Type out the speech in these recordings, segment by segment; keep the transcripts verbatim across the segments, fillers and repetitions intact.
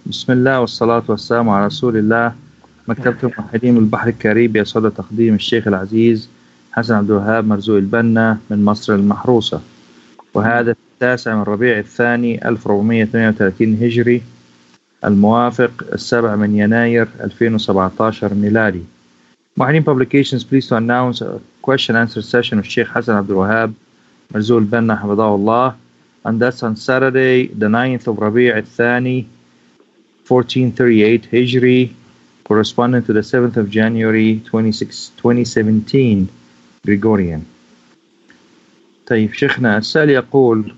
بسم الله والصلاة والسلام على رسول الله. مكتبة الموحدين من البحر الكاريبي يسعد تقديم الشيخ العزيز حسن عبد الوهاب مرزوق البنا من مصر المحروسة، وهذا التاسع من ربيع الثاني ألف وأربعمائة واثنين وثلاثين هجري الموافق السابع من يناير ألفين وسبعة عشر ميلادي. موحدين Publications pleased to announce a question answer session with Sheikh Hassan Abdul Wahab Marzouk al-Banna Hafidahullah, and that's on Saturday the ninth of Rabi' al-Thani fourteen thirty-eight Hijri, corresponding to the seventh of January twenty seventeen Gregorian. طيب شيخنا السائل يقول: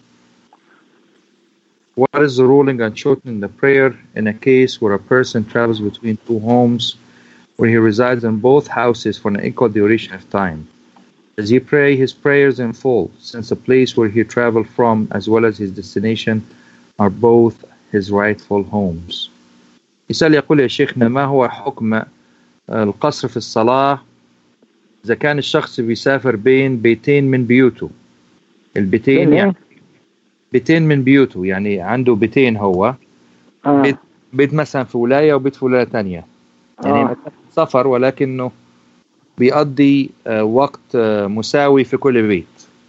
What is the ruling on shortening the prayer in a case where a person travels between two homes where he resides in both houses for an equal duration of time? Does he pray his prayers in full, since the place where he traveled from as well as his destination are both his rightful homes? يسأل يقول: يا شيخنا، ما هو حكم القصر في الصلاة إذا كان الشخص بيسافر بين بيتين من بيوته؟ البيتين يعني بيتين من بيوته، يعني عنده بيتين هو آه. بيت, بيت مثلا في ولاية وبيت في ولاية تانية، يعني آه. سفر ولكنه بيقضي آه وقت آه مساوي في كل بيت.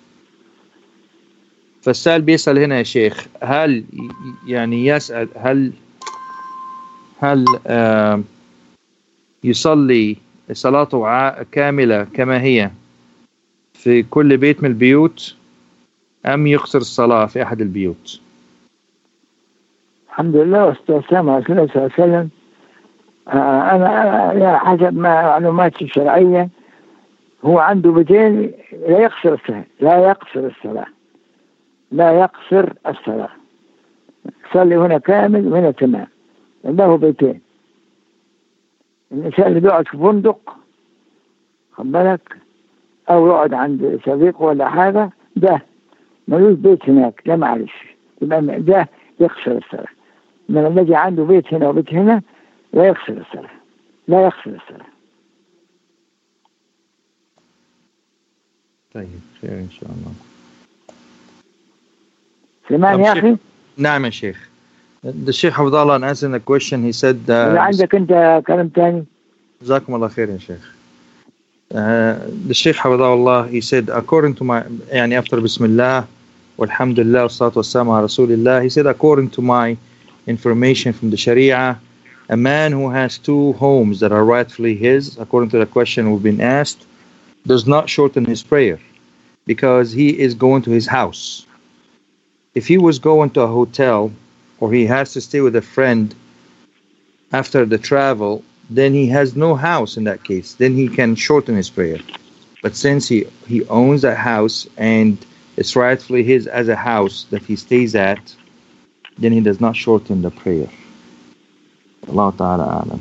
فالسائل بيسأل هنا يا شيخ، هل يعني يسأل هل هل آه يصلي صلاته كاملة كما هي في كل بيت من البيوت أم يقصر الصلاة في أحد البيوت؟ الحمد لله والسلام على رسول الله صلى الله عليه وسلم. أنا أنا حسب ما معلوماتي الشرعية هو عنده بيتين، لا يقصر الصلاة لا يقصر الصلاة لا يقصر الصلاة صلي هنا كامل وهنا تمام. له بيتين. الإنسان اللي بيقعد في فندق خد بالك أو يقعد عند صديقه ولا حاجة، ده ملوش بيت هناك، ده معلش يبقى ده يقصر الصلاة. من الذي عنده بيت هنا وبيت هنا لا يقصر الصلاة لا يقصر الصلاة. طيب خير إن شاء الله. سليمان يا أخي. نعم يا شيخ. The Sheikh Hafidahullah answering the question, he said uh, عندك أنت كلام تاني؟ جزاكم الله خير يا شيخ. Uh, the Sheikh Hafidahullah, he said, according to my, يعني after Bismillah walhamdulillah wassalatu wassalamu ala Rasulillah, he said, according to my information from the Sharia, a man who has two homes that are rightfully his, according to the question we've been asked, does not shorten his prayer because he is going to his house. If he was going to a hotel or he has to stay with a friend after the travel, then he has no house in that case. Then he can shorten his prayer. But since he, he owns that house and it's rightfully his as a house that he stays at, then he does not shorten the prayer. Allah Ta'ala A'lam.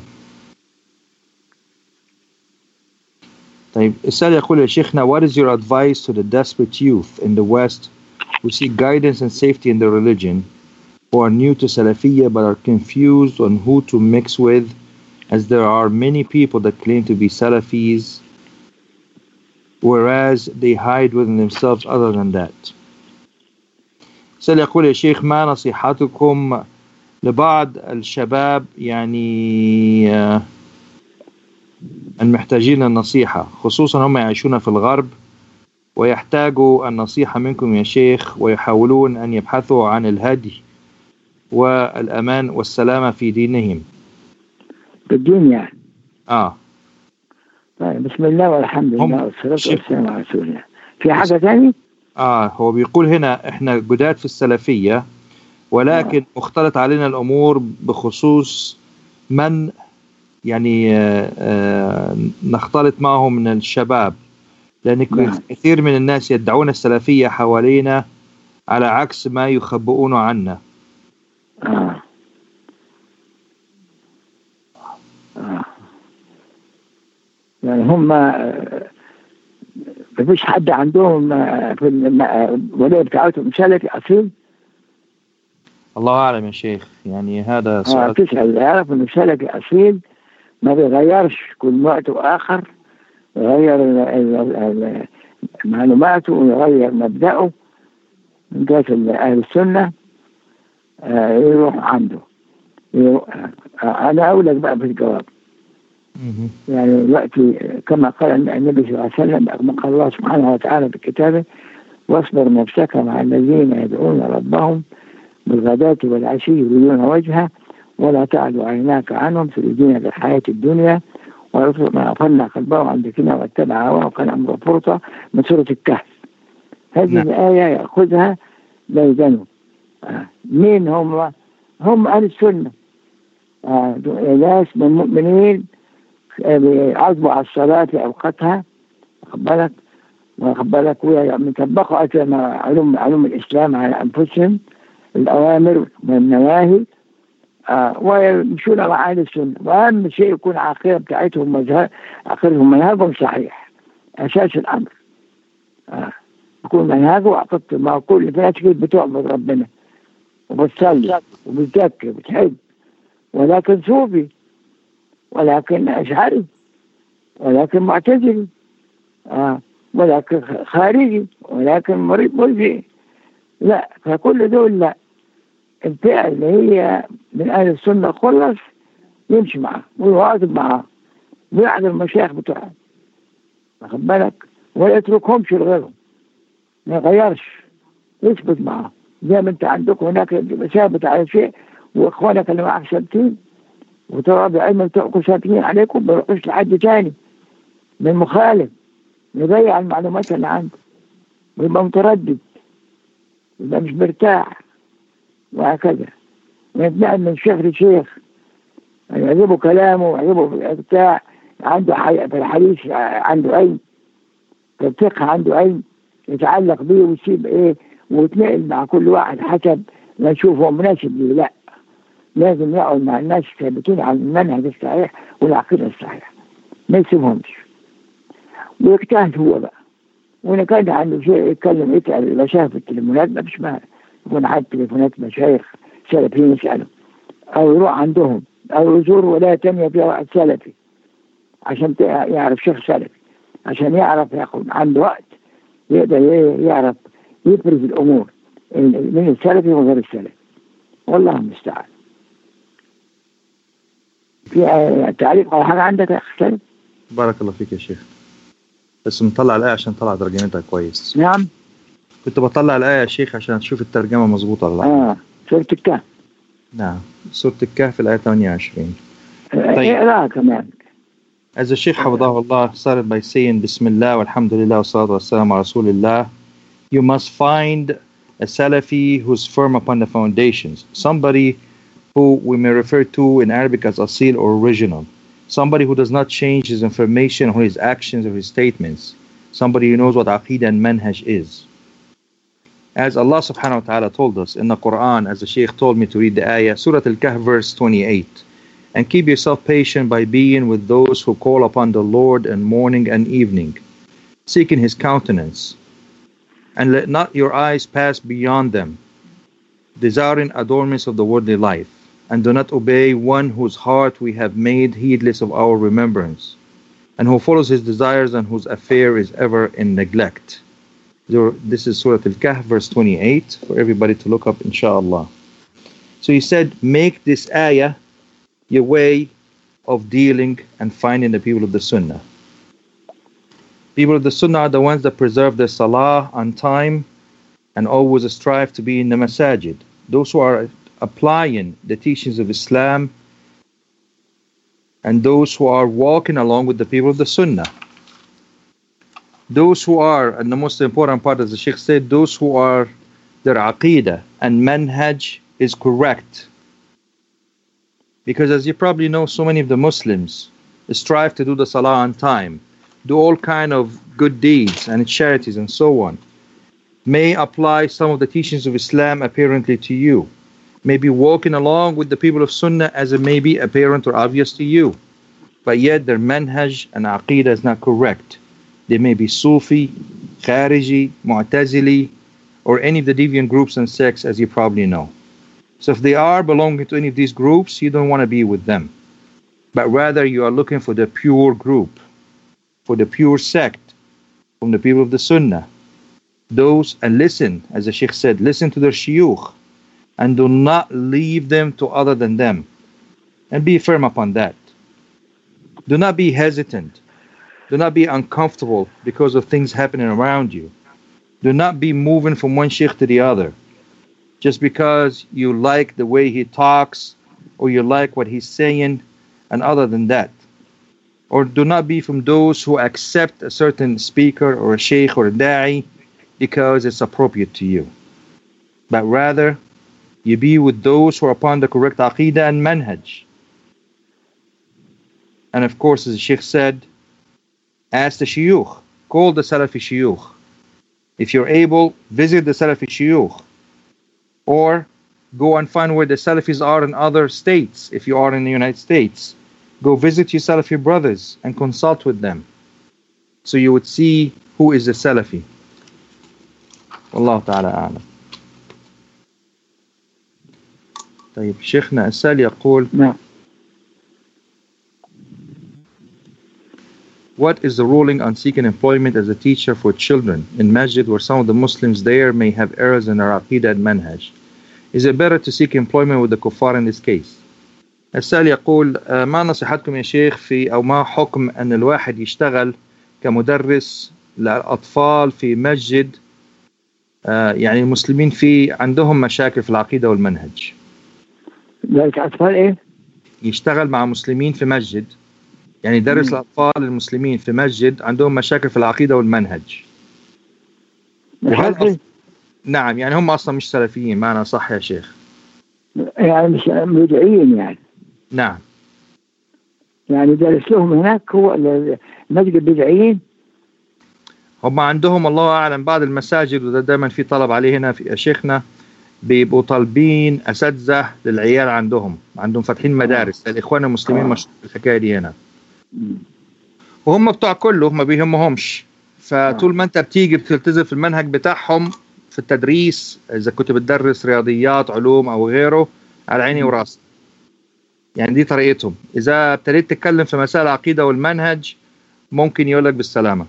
طيب السؤال يقول يا شيخنا: What is your advice to the desperate youth in the West who seek guidance and safety in their religion, who are new to Salafiyya but are confused on who to mix with, as there are many people that claim to be Salafis whereas they hide within themselves other than that? سأل يقول يا شيخ: ما نصيحتكم لبعض الشباب يعني المحتاجين النصيحة، خصوصا هم يعيشون في الغرب ويحتاجوا النصيحة منكم يا شيخ، ويحاولون أن يبحثوا عن الهدي والأمان والسلامة في دينهم؟ بالدين يعني. آه طيب بسم الله والحمد لله والصلاة والسلام على رسول الله. في حاجة تاني؟ آه هو بيقول هنا إحنا جداد في السلفية، ولكن آه. مختلط علينا الأمور بخصوص من يعني آه آه نختلط معهم من الشباب، لأن نعم. كثير من الناس يدعون السلفية حوالينا على عكس ما يخبئون عنا. آه. آه. يعني هم مفيش حد عندهم في الولاية بتاعتهم سلفي أصيل؟ الله أعلم يا شيخ، يعني هذا سؤال. آه تسأل يعرف إنه سلفي أصيل ما بيغيرش كل وقت وآخر، يغير معلوماته ويغير مبدأه من جهة أهل السنة، آه يروح عنده. أنا أولى بقى في الجواب. يعني دلوقتي كما قال النبي صلى الله عليه وسلم، كما قال الله سبحانه وتعالى في كتابه: واصبر نفسك مع الذين يدعون ربهم بالغداة والعشي يريدون وجهه ولا تعد عيناك عنهم تريدون بالحياة الدنيا ويطلق ما أغفلنا قلبه عن ذكرنا واتبع هواه وكان أمره فرطا، من سورة الكهف. هذه نعم. الآية يأخذها بيدنه. آه. مين هم؟ هم أهل السنة، آه. ناس من المؤمنين يعظموا على الصلاة في أوقاتها، واخد بالك واخد بالك ويطبقوا علوم علوم الإسلام على أنفسهم، الأوامر والنواهي، آه. ويمشون مع أهل السنة. وأهم شيء يكون عقيدة بتاعتهم مذهب عقيدتهم منهجهم صحيح، أساس الأمر. آه. يكون منهجه وعقيدته. ما كل في ناس كده بتعبد ربنا وبتصلي وبتزكي وبتحج، ولكن صوفي، ولكن أشعري، ولكن معتزلي، آه. ولكن خارجي، ولكن مريض ملجئ. لا، فكل دول لا. الفئة اللي هي من أهل السنة خلص يمشي معاه ويواظب معاه ويعد المشايخ بتوعهم، واخد بالك، ولا يتركهمش لغيرهم، ما يغيرش، يثبت معاه. زي ما انت عندكم هناك ثابت على شيء واخوانك اللي معاك ثابتين، وترى بعلم بتوعكم ثابتين عليكم، ما يروحوش لحد تاني من مخالف يضيع المعلومات اللي عنده ويبقى متردد، يبقى مش مرتاح، وهكذا. ويتنقل من شيخ لشيخ، يعجبه كلامه ويعجبه بتاع، عنده حي... في الحديث عنده علم، في الفقه عنده علم، يتعلق بيه ويسيب ايه ويتنقل مع كل واحد حسب ما يشوف هو مناسب ليه. لا، لازم يقعد مع الناس ثابتين على المنهج الصحيح والعقيدة الصحيحة، ما يسيبهمش ويجتهد هو بقى. وإن كان عنده شيء يتكلم يسأل المشايخ في التليفونات، ما فيش مانع يكون عاد تليفونات مشايخ سلفيين يسألوا، أو يروح عندهم، أو يزور ولاية تانية فيها واحد سلفي عشان يعرف شيخ سلفي، عشان يعرف ياخد عنده وقت يقدر يعرف يفرز الأمور من السلفي وغير السلفي. والله المستعان. في تعليق على حاجة عندك يا أخي سلف؟ بارك الله فيك يا شيخ. بس مطلع الآية عشان طلع ترجمتها كويس. نعم. كنت بطلع الآية يا شيخ عشان أشوف الترجمة مظبوطة ولا لا. آه سورة الكهف. نعم، سورة الكهف الآية ثمانية وعشرين. طيب. اقراها كمان. As the Sheikh Hafidahullah started by saying Bismillah walhamdulillah wa salatu wassalamu ala Rasulillah, you must find a Salafi who's firm upon the foundations, somebody who we may refer to in Arabic as asil or original, somebody who does not change his information or his actions or his statements, somebody who knows what Aqeedah and Manhaj is. As Allah subhanahu wa ta'ala told us in the Quran, as the Shaykh told me to read the ayah, Surah Al-Kahf verse twenty-eight, and keep yourself patient by being with those who call upon the Lord in morning and evening, seeking His countenance, and let not your eyes pass beyond them, desiring adornments of the worldly life, and do not obey one whose heart we have made heedless of our remembrance, and who follows his desires and whose affair is ever in neglect. This is Surah Al-Kahf verse twenty-eight for everybody to look up, inshallah. So he said, make this ayah your way of dealing and finding the people of the Sunnah. People of the Sunnah are the ones that preserve their salah on time and always strive to be in the masajid. Those who are applying the teachings of Islam, and those who are walking along with the people of the Sunnah. Those who are, and the most important part, as the Sheikh said, those who are, their Aqeedah and Manhaj is correct. Because as you probably know, so many of the Muslims strive to do the Salah on time, do all kind of good deeds and charities and so on, may apply some of the teachings of Islam apparently to you, may be walking along with the people of Sunnah as it may be apparent or obvious to you, but yet their Manhaj and Aqeedah is not correct. They may be Sufi, Khariji, Mu'tazili, or any of the deviant groups and sects, as you probably know. So if they are belonging to any of these groups, you don't want to be with them, but rather you are looking for the pure group, for the pure sect from the people of the Sunnah. Those, and listen, as the Sheikh said, listen to their shuyukh and do not leave them to other than them. and be firm upon that. Do not be hesitant. Do not be uncomfortable because of things happening around you. Do not be moving from one sheikh to the other just because you like the way he talks or you like what he's saying, and other than that. Or do not be from those who accept a certain speaker or a sheikh or a da'i because it's appropriate to you. But rather, you be with those who are upon the correct aqidah and manhaj. And of course, as the sheikh said, ask the shuyukh, call the Salafi shuyukh. If you're able, visit the Salafi shuyukh. Or go and find where the Salafis are in other states. If you are in the United States, go visit your Salafi brothers and consult with them, so you would see who is the Salafi. والله تعالى أعلم. طيب شيخنا السائل يقول نعم. What is the ruling on seeking employment as a teacher for children in masjid where some of the Muslims there may have errors in their aqidah and manhaj? Is it better to seek employment with the kuffar in this case? السائل يقول ما نصيحتكم يا شيخ في أو ما حكم أن الواحد يشتغل كمدرس للأطفال في مسجد يعني المسلمين فيه عندهم مشاكل في العقيدة والمنهج؟ ذلك أطفال إيه؟ يشتغل مع مسلمين في مسجد، يعني يدرس الأطفال المسلمين في مسجد عندهم مشاكل في العقيدة والمنهج. مشاكل؟ نعم، يعني هم أصلا مش سلفيين، معنى صح يا شيخ؟ يعني مش بدعيين يعني. نعم. يعني درس لهم هناك هو المسجد بدعيين؟ هم عندهم الله أعلم بعض المساجد، وده دائما في طلب عليه هنا في شيخنا، بيبقوا طالبين أساتذة للعيال عندهم، عندهم فاتحين مدارس للإخوان المسلمين. مشهور الحكاية دي هنا. وهم بتوع كله ما بيهمهمش، فطول ما أنت بتيجي بتلتزم في المنهج بتاعهم في التدريس، إذا كنت بتدرس رياضيات علوم أو غيره، على عيني وراسي. يعني دي طريقتهم. إذا ابتديت تتكلم في مسائل العقيدة والمنهج ممكن يقولك بالسلامة.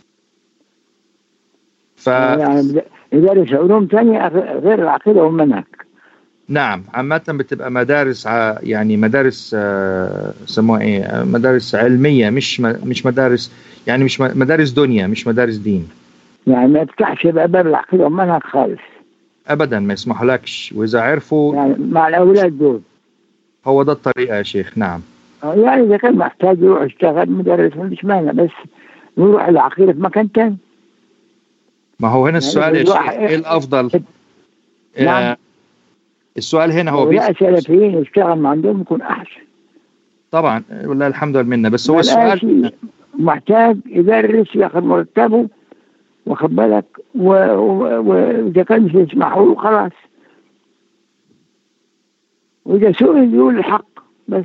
ف... يعني يدرس علوم تانية غير العقيدة والمنهج. نعم، عامة بتبقى مدارس ع... يعني مدارس آه... سموها ايه، مدارس علمية، مش م... مش مدارس، يعني مش م... مدارس دنيا، مش مدارس دين. يعني ما تفتحش بقى باب العقيدة والمنهج خالص. أبدا ما يسمحوا لكش، وإذا عرفوا يعني مع الأولاد دول. هو ده الطريقة يا شيخ. نعم. يعني إذا كان محتاج يروح يشتغل مدرس مش مانع، بس يروح العقيدة في مكان تاني. ما هو هنا السؤال يا شيخ ايه الافضل؟ نعم. آه السؤال هنا هو لا سلفيين يشتغل مع عندهم يكون احسن طبعا، والله الحمد لله منا. بس هو السؤال محتاج يدرس ياخذ مرتبه واخد بالك، واذا كان مش يسمحوا له خلاص، واذا سئل يقول الحق بس.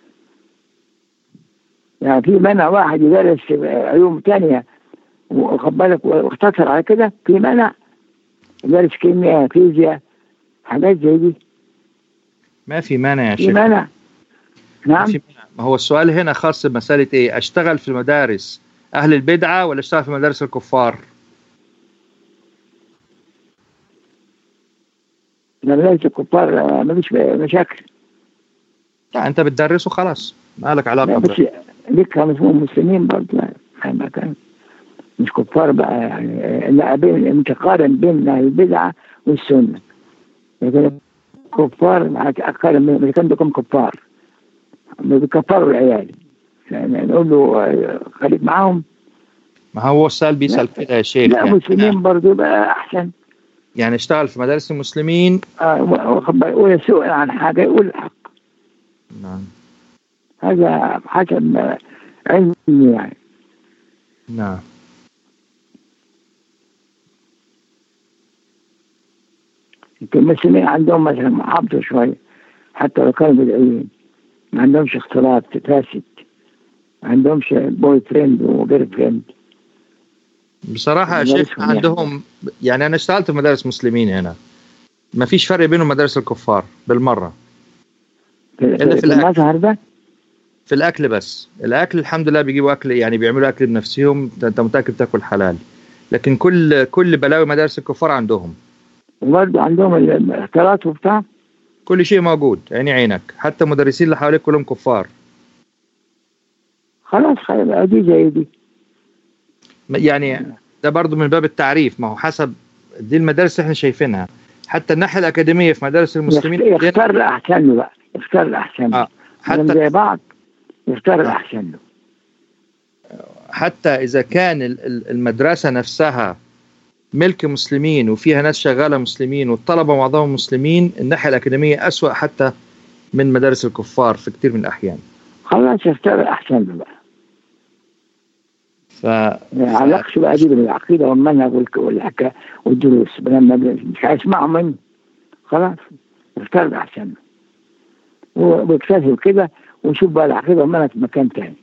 يعني في منع واحد يدرس علوم ثانيه واخد بالك واختصر على كده، في منع يدرس كيمياء فيزياء حاجات زي دي. ما في مانع يا شيخ. في منع. نعم. في منع. ما هو السؤال هنا خاص بمسألة ايه؟ اشتغل في المدارس اهل البدعة ولا اشتغل في مدارس الكفار؟ مدارس الكفار ما فيش مشاكل. لا انت بتدرس وخلاص، ما لك علاقة. بس لك اسمهم مسلمين برضه، ما كان مش كفار بقى يعني. لا، بين متقارن بين البدعة والسنة. لكن كفار أقارن من كان بكم كفار بكفروا العيال، يعني نقول له خليك معاهم. ما هو السؤال بيسأل كده يا شيخ. لا يعني مسلمين برضه بقى أحسن. يعني اشتغل في مدارس المسلمين اه ويسؤل عن حاجة يقول الحق. نعم. هذا حسب علمي يعني. نعم. المسلمين عندهم مثلا محافظة شوية، حتى لو كانوا بدعيين ما عندهمش اختلاط فاسد، ما عندهمش بوي فريند وغير فريند. بصراحة يا شيخ عندهم، يعني أنا اشتغلت في مدارس مسلمين هنا، ما فيش فرق بينهم مدارس الكفار بالمرة. إلا في المظهر ده، في الأكل بس. الأكل الحمد لله بيجيبوا أكل، يعني بيعملوا أكل بنفسهم، أنت متأكد تاكل حلال. لكن كل كل بلاوي مدارس الكفار عندهم. وبرضه عندهم الاختلاط وبتاع. كل شيء موجود عيني عينك، حتى مدرسين اللي حواليك كلهم كفار. خلاص خير، دي زي دي يعني ده برضو من باب التعريف، ما هو حسب دي المدارس اللي احنا شايفينها. حتى الناحية الأكاديمية في مدارس المسلمين يختار الأحسن له بقى، يختار الأحسن له. آه. حتى زي بعض يختار الأحسن له. حتى إذا كان المدرسة نفسها ملك مسلمين وفيها ناس شغالة مسلمين والطلبة معظمهم مسلمين، الناحية الأكاديمية أسوأ حتى من مدارس الكفار في كتير من الأحيان. خلاص يختار الأحسن له بقى. ف... ما يعلقش بقى دي بالعقيدة والمنهج والحكاية والدروس، لما مش هيسمعوا منه خلاص يختار الأحسن له ويكتفي كده ويشوف بقى العقيدة والمنهج في مكان تاني.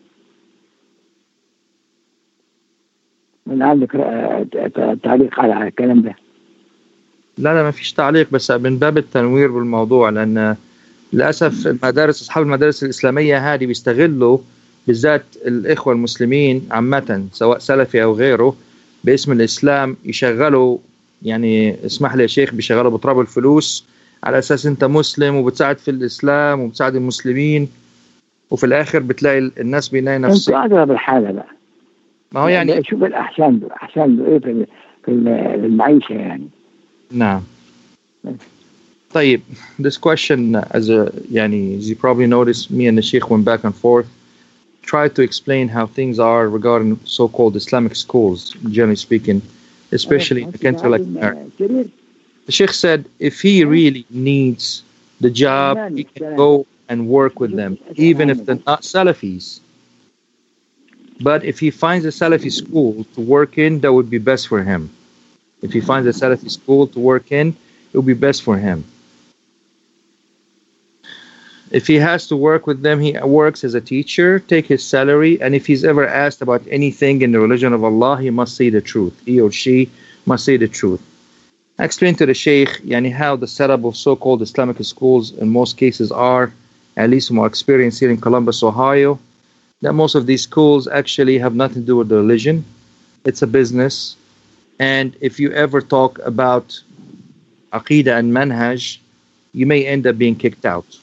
من عندك تعليق على الكلام ده؟ لا لا ما فيش تعليق، بس من باب التنوير بالموضوع، لأن للأسف المدارس أصحاب المدارس الإسلامية هذه بيستغلوا بالذات الإخوة المسلمين عامة سواء سلفي أو غيره باسم الإسلام، يشغلوا يعني اسمح لي يا شيخ بيشغلوا بتراب الفلوس على أساس أنت مسلم وبتساعد في الإسلام وبتساعد المسلمين، وفي الآخر بتلاقي الناس بيلاقي نفسهم أنتوا أقرب الحالة بقى. ما هو يعني شوف الأحسن له، أحسن له إيه في في المعيشة يعني. نعم. طيب this question as a يعني as you probably noticed me and the Sheikh went back and forth, tried to explain how things are regarding so-called Islamic schools, generally speaking, especially in the country like America. The Sheikh said if he really needs the job, he can go and work with them, even if they're not Salafis. But if he finds a Salafi school to work in, that would be best for him. If he finds a Salafi school to work in, it would be best for him. If he has to work with them, he works as a teacher, take his salary, and if he's ever asked about anything in the religion of Allah, he must say the truth. He or she must say the truth. I explained to the Sheikh yani, how the setup of so-called Islamic schools in most cases are, at least from our experience here in Columbus, Ohio, that most of these schools actually have nothing to do with the religion. It's a business. And if you ever talk about Aqidah and Manhaj, you may end up being kicked out.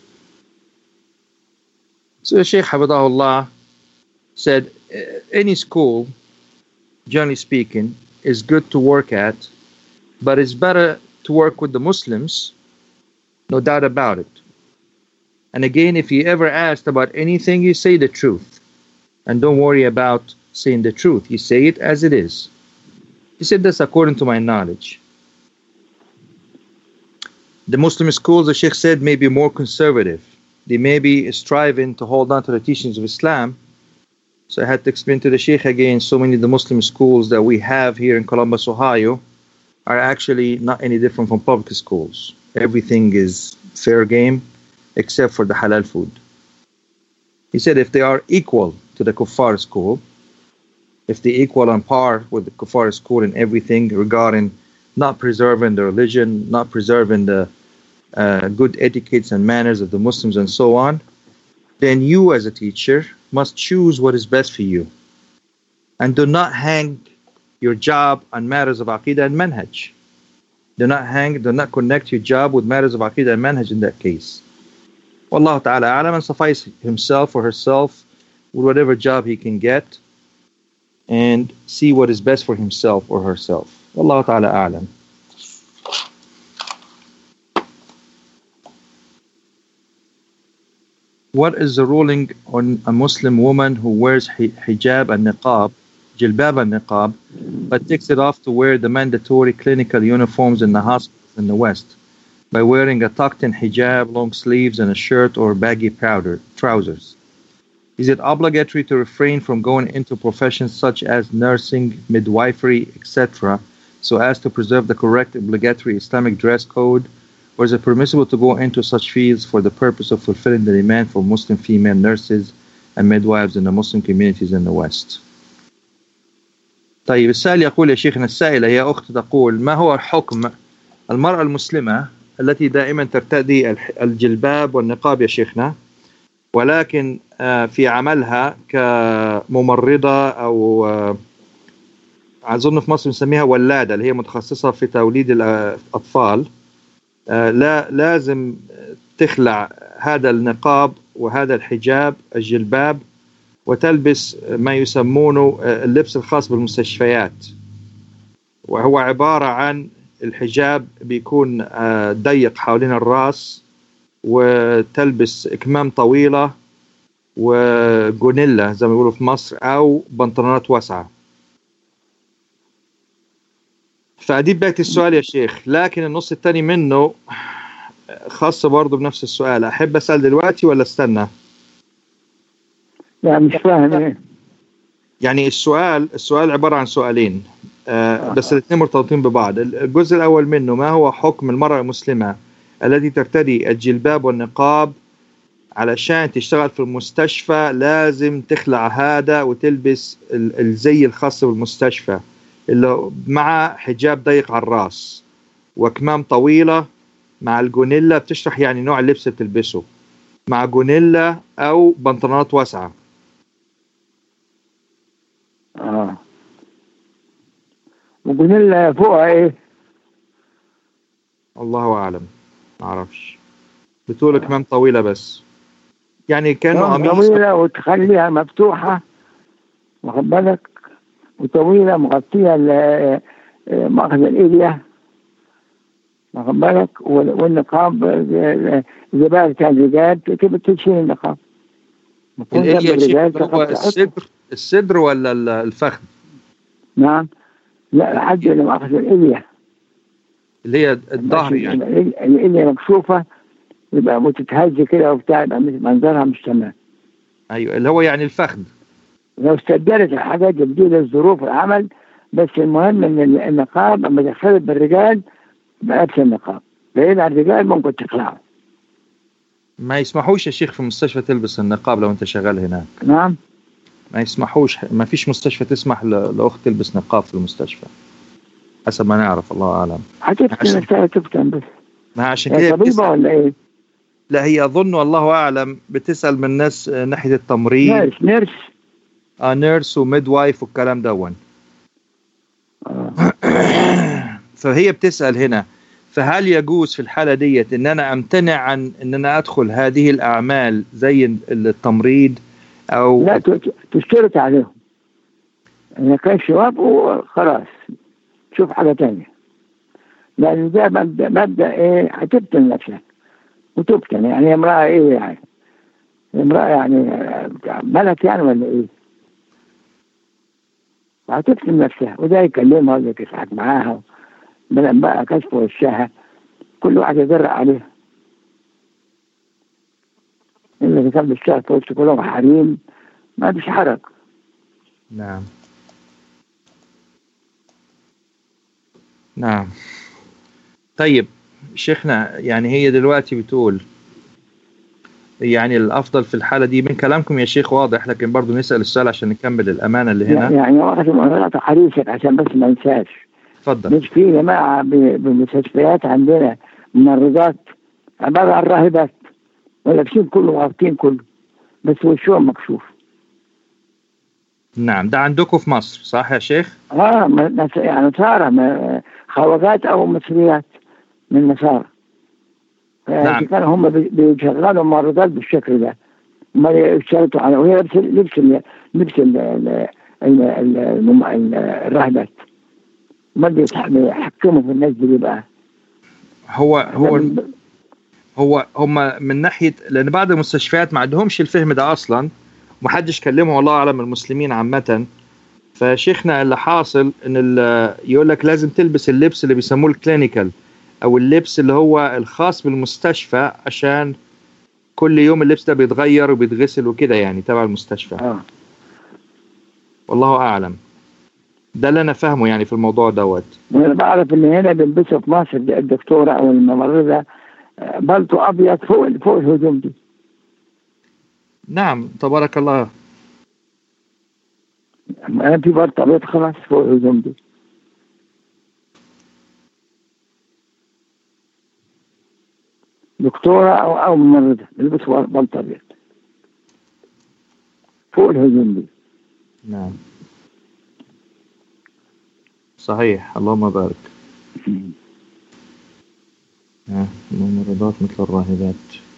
So Shaykh Hafidahullah said, any school, generally speaking, is good to work at, but it's better to work with the Muslims, no doubt about it. And again, if you ever asked about anything, you say the truth. And don't worry about saying the truth. You say it as it is. He said this according to my knowledge. The Muslim schools, the Sheikh said, may be more conservative. They may be striving to hold on to the teachings of Islam. So I had to explain to the Sheikh again, so many of the Muslim schools that we have here in Columbus, Ohio, are actually not any different from public schools. Everything is fair game, except for the halal food. He said if they are equal to the Kuffar school, if they equal on par with the Kuffar school in everything regarding not preserving the religion, not preserving the uh, good etiquettes and manners of the Muslims and so on, then you as a teacher must choose what is best for you. And do not hang your job on matters of Aqidah and Manhaj. Do not hang, do not connect your job with matters of Aqidah and Manhaj in that case. Wallahu ta'ala alam, and suffice himself or herself with whatever job he can get and see what is best for himself or herself. Wallahu ta'ala alam. What is the ruling on a Muslim woman who wears hijab and niqab, jilbab and niqab, but takes it off to wear the mandatory clinical uniforms in the hospitals in the West by wearing a tucked-in hijab, long sleeves, and a shirt or baggy powder, trousers? Is it obligatory to refrain from going into professions such as nursing, midwifery, et cetera, so as to preserve the correct obligatory Islamic dress code? Or is it permissible to go into such fields for the purpose of fulfilling the demand for Muslim female nurses and midwives in the Muslim communities in the West? طيب السائل يقول يا شيخنا السائلة هي أخت تقول ما هو حكم المرأة المسلمة التي دائما ترتدي الجلباب والنقاب يا شيخنا، ولكن في عملها كممرضة أو أظن في مصر نسميها ولادة اللي هي متخصصة في توليد الأطفال، لا لازم تخلع هذا النقاب وهذا الحجاب الجلباب وتلبس ما يسمونه اللبس الخاص بالمستشفيات، وهو عبارة عن الحجاب بيكون ضيق حوالين الرأس، وتلبس إكمام طويلة وجونيلا زي ما بيقولوا في مصر، أو بنطلونات واسعة. فأدي بقى السؤال يا شيخ، لكن النص الثاني منه خاص برضه بنفس السؤال. أحب أسأل دلوقتي ولا استنى؟ لا مش فاهم ايه. يعني السؤال السؤال عبارة عن سؤالين، آه بس الاثنين مرتبطين ببعض. الجزء الأول منه: ما هو حكم المرأة المسلمة التي ترتدي الجلباب والنقاب علشان تشتغل في المستشفى لازم تخلع هذا وتلبس الزي الخاص بالمستشفى اللي مع حجاب ضيق على الراس وكمام طويلة مع الجونيلا؟ بتشرح يعني نوع اللبس اللي بتلبسه مع جونيلا أو بنطلونات واسعة. اه وجونيلا فوقها ايه؟ الله أعلم، ما أعرفش. بتقول كمام طويلة بس، يعني كأنه قميص طويلة وتخليها مفتوحة، واخد بالك، وطويلة مغطية مأخذ الإيديا، واخد بالك، والنقاب زبالة كان رجال تبي تشيل النقاب. الإيديا هو الصدر الصدر ولا الفخذ؟ نعم، لا لحد مأخذ الإيديا اللي هي الظهر، يعني الإيديا مكشوفة يبقى متتهز كده وبتاع، يبقى منظرها مش تمام. ايوه، اللي هو يعني الفخذ. لو استبدلت الحاجات دي للظروف العمل، بس المهم ان النقاب لما تختلط بالرجال يبقى لابس النقاب، بعيد عن الرجال ممكن تخلعه. ما يسمحوش يا شيخ في المستشفى تلبس النقاب لو انت شغال هناك. نعم، ما يسمحوش، ما فيش مستشفى تسمح لاخت تلبس نقاب في المستشفى حسب ما نعرف، الله اعلم. هتفتن نفسها تفتن بس. ما عشان كده طبيبة ولا ايه؟ لا، هي اظن والله اعلم بتسال من ناس ناحيه التمريض. نيرس نيرس اه نيرس وميد وايف والكلام دون. آه. فهي بتسال هنا: فهل يجوز في الحاله ديت ان انا امتنع عن ان انا ادخل هذه الاعمال زي التمريض او لا تشترط عليهم ان كان شباب وخلاص شوف حاجه تانية، لان ده مبدا مبدا ايه، هتفتن نفسك وتفتن. يعني امراه ايه يعني؟ امراه يعني ملك يعني ولا ايه؟ هتفتن نفسها، وده يكلمها وده يضحك معاها بدل بقى كشف وشها، كل واحد يدرق عليها. اللي كان بيشتغل في وسط كلهم حريم ما فيش حرج. نعم نعم. طيب شيخنا، يعني هي دلوقتي بتقول يعني الأفضل في الحالة دي من كلامكم يا شيخ واضح، لكن برضو نسأل السؤال عشان نكمل الأمانة اللي هنا. يعني وقت المناطق حريصك عشان بس ما ننساش. اتفضل. مش في جماعة بالمستشفيات عندنا ممرضات عبارة عن راهبات ولابسين كله وغابطين كله بس وشهم مكشوف. نعم، ده عندكم في مصر صح يا شيخ؟ اه يعني نصارى خواجات او مصريات من نصارى. نعم. كانوا هم بيشغلوا ممرضات بالشكل ده، ما يشترطوا على، وهي لبس لبس لبس الراهبات، ما بيحكموا في الناس دي بقى. هو هو هو هم من ناحيه، لان بعض المستشفيات ما عندهمش الفهم ده اصلا، ومحدش كلمه والله اعلم المسلمين عامه. فشيخنا اللي حاصل ان يقول لك لازم تلبس اللبس اللي بيسموه الكلينيكال او اللبس اللي هو الخاص بالمستشفى، عشان كل يوم اللبس ده بيتغير وبيتغسل وكده، يعني تبع المستشفى. اه والله اعلم، ده اللي انا فاهمه يعني في الموضوع دوت. وانا بعرف ان هنا بيلبسوا في مصر الدكتوره او الممرضه بلطو ابيض فوق فوق الهدوم دي. نعم تبارك الله. انا في بلطو ابيض خلاص فوق الهدوم دي. دكتوره او او ممرضه بيلبسوا بلطو ابيض فوق الهدوم دي. نعم صحيح، اللهم بارك. الممرضات مثل الراهبات.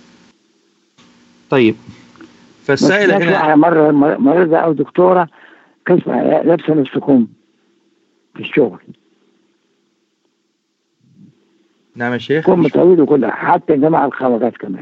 طيب فالسائل هنا على مرة مريضة أو دكتورة كشف لابسة نص كم في الشغل. نعم يا شيخ. كم طويل وكلها حتى جماعة الخواجات كمان.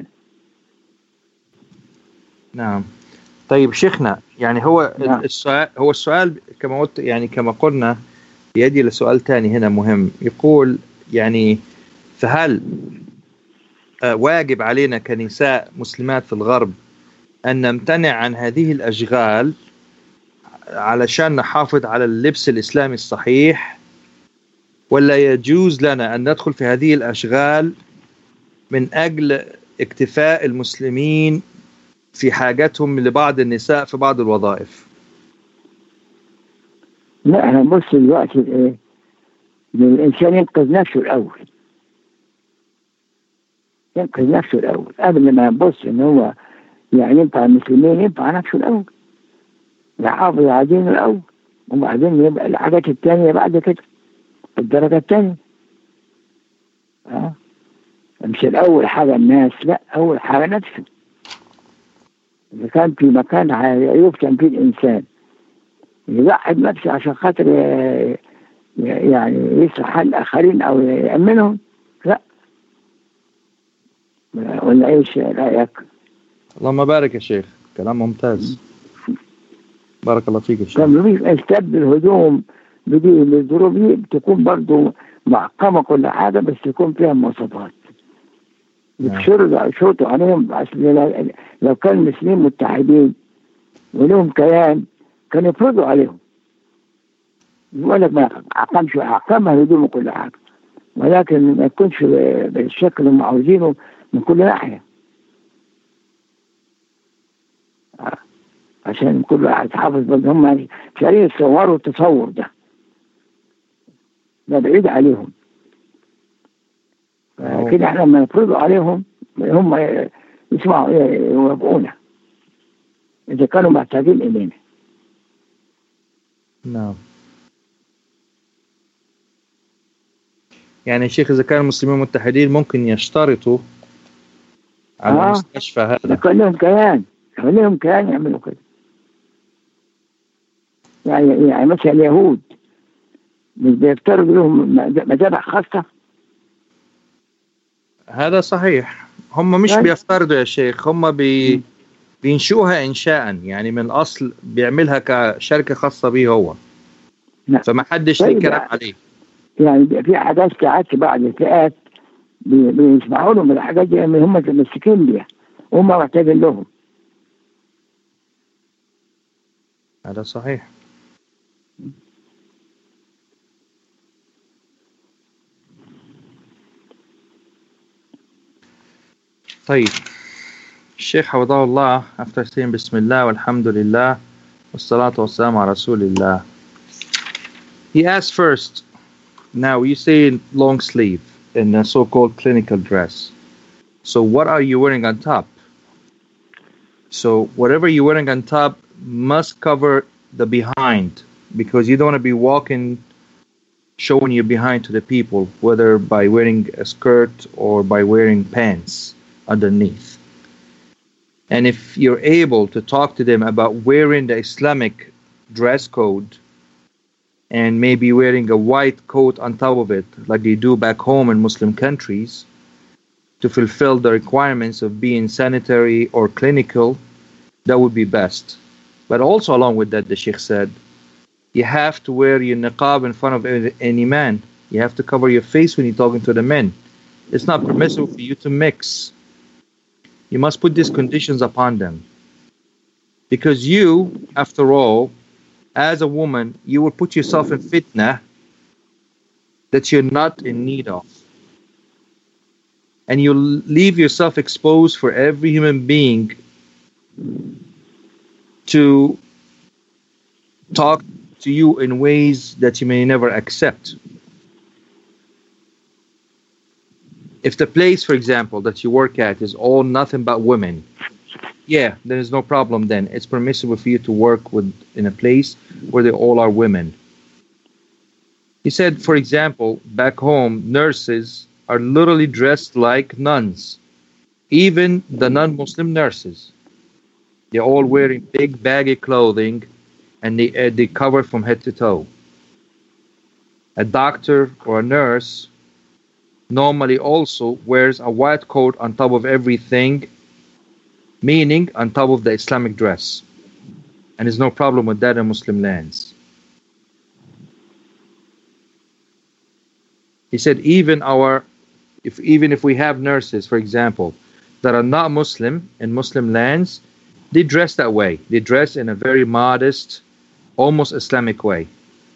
نعم. طيب شيخنا يعني هو نعم. السؤال هو السؤال كما قلت يعني كما قلنا يدي لسؤال ثاني هنا مهم، يقول يعني فهل واجب علينا كنساء مسلمات في الغرب أن نمتنع عن هذه الأشغال علشان نحافظ على اللبس الإسلامي الصحيح، ولا يجوز لنا أن ندخل في هذه الأشغال من أجل اكتفاء المسلمين في حاجتهم لبعض النساء في بعض الوظائف؟ لا احنا نبص دلوقتي ايه، الانسان ينقذ نفسه الاول، ينقذ نفسه الاول قبل ما يبص ان هو يعني ينفع المسلمين، ينفع نفسه الاول، يحافظ على دينه الاول، وبعدين يبقى الحاجات التانية بعد كده الدرجة التانية. اه مش الاول حاجة الناس، لا اول حاجة نفسه. إذا كان في مكان يفتن فيه الإنسان يضحي بنفسه عشان خاطر يعني يصلح حال الآخرين أو يأمنهم، لا. ولا إيش رأيك؟ اللهم بارك يا شيخ، كلام ممتاز، بارك الله فيك يا شيخ. لما يستبدل الهجوم بدي بالظروف دي بتكون برضه معقمة كل حاجة، بس يكون فيها مواصفات يكسروا شوطوا عليهم. لو كان المسلمين متحدين ولهم كيان كانوا يفرضوا عليهم، يقول لك ما عقمش عقمها هدوم كل حاجة، ولكن ما يكونش بالشكل اللي هم عاوزينه من كل ناحية، عشان كل واحد يحافظ. بل هم مش عارفين يتصوروا التصور ده، ده بعيد عليهم. كده احنا لما نفرضوا عليهم هم يسمعوا يوافقونا إذا كانوا محتاجين إلينا. نعم. يعني شيخ إذا كان المسلمين متحدين ممكن يشترطوا على آه. المستشفى هذا، كان لهم كيان، كان لهم كيان يعملوا كده. يعني يعني مثلا اليهود مش بيفترضوا لهم مذابح خاصة؟ هذا صحيح، هم مش يعني بيفترضوا يا شيخ، هم بي بينشوها إنشاء، يعني من الأصل بيعملها كشركة خاصة به هو. لا. فما حدش طيب ليه كلام عليه. يعني في حاجات ساعات بعض الفئات بيسمعوا لهم الحاجات دي، هم متمسكين بيها وهم محتاجين لهم. هذا صحيح. طيب الشيخ حفظه الله after saying بسم الله والحمد لله والصلاة والسلام على رسول الله, he asked first, now you say long sleeve in a so-called clinical dress, so what are you wearing on top? So whatever you're wearing on top must cover the behind, because you don't want to be walking showing your behind to the people, whether by wearing a skirt or by wearing pants underneath. And if you're able to talk to them about wearing the Islamic dress code and maybe wearing a white coat on top of it, like they do back home in Muslim countries, to fulfill the requirements of being sanitary or clinical, that would be best. But also along with that, the Sheikh said, you have to wear your niqab in front of any man. You have to cover your face when you're talking to the men. It's not permissible for you to mix. You must put these conditions upon them. Because you, after all, as a woman, you will put yourself in fitna that you're not in need of. And you'll leave yourself exposed for every human being to talk to you in ways that you may never accept. If the place, for example, that you work at is all nothing but women, yeah, there is no problem then. It's permissible for you to work with in a place where they all are women. He said, for example, back home, nurses are literally dressed like nuns, even the non-Muslim nurses. They're all wearing big baggy clothing, and they, uh, they cover from head to toe. A doctor or a nurse normally also wears a white coat on top of everything, meaning on top of the Islamic dress. And there's no problem with that in Muslim lands. He said even our, if even if we have nurses, for example, that are not Muslim in Muslim lands, they dress that way. They dress in a very modest, almost Islamic way.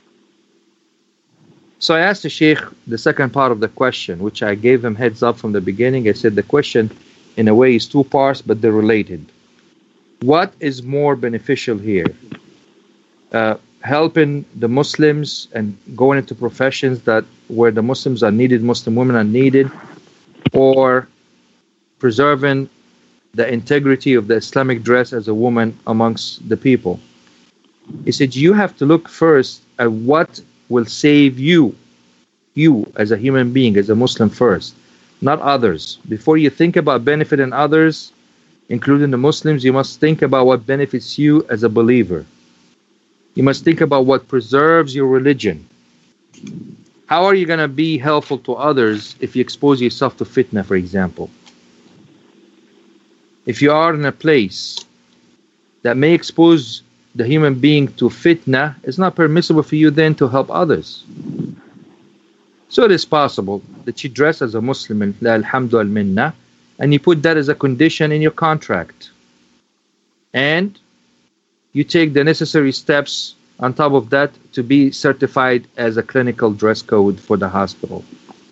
So I asked the Sheikh the second part of the question, which I gave him heads up from the beginning. I said the question in a way is two parts, but they're related. What is more beneficial here? Uh, helping the Muslims and going into professions that where the Muslims are needed, Muslim women are needed, or preserving the integrity of the Islamic dress as a woman amongst the people? He said you have to look first at what will save you, you as a human being, as a Muslim first, not others. Before you think about benefiting others, including the Muslims, you must think about what benefits you as a believer. You must think about what preserves your religion. How are you going to be helpful to others if you expose yourself to fitna, for example? If you are in a place that may expose the human being to fitna, it's not permissible for you then to help others. So it is possible that you dress as a Muslim in La alhamdu al minna, and you put that as a condition in your contract. And you take the necessary steps on top of that to be certified as a clinical dress code for the hospital.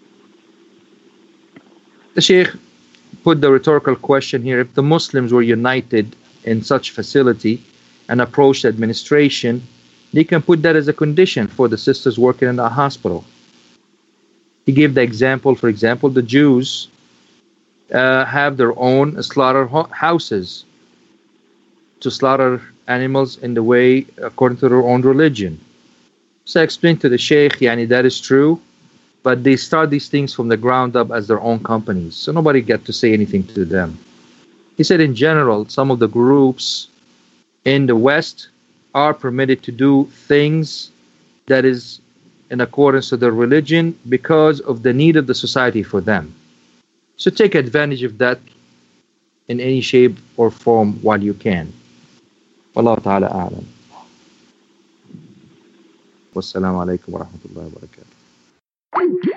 The Sheikh put the rhetorical question here: if the Muslims were united in such facility and approached administration, they can put that as a condition for the sisters working in the hospital. He gave the example, for example, the Jews uh, have their own slaughter houses to slaughter animals in the way according to their own religion. So I explained to the Sheikh, yani that is true, but they start these things from the ground up as their own companies, so nobody get to say anything to them. He said in general, some of the groups in the West are permitted to do things that is in accordance with their religion because of the need of the society for them. So take advantage of that in any shape or form while you can. Wallahu ta'ala a'lam. Wassalamu alaikum wa rahmatullahi wa barakatuh.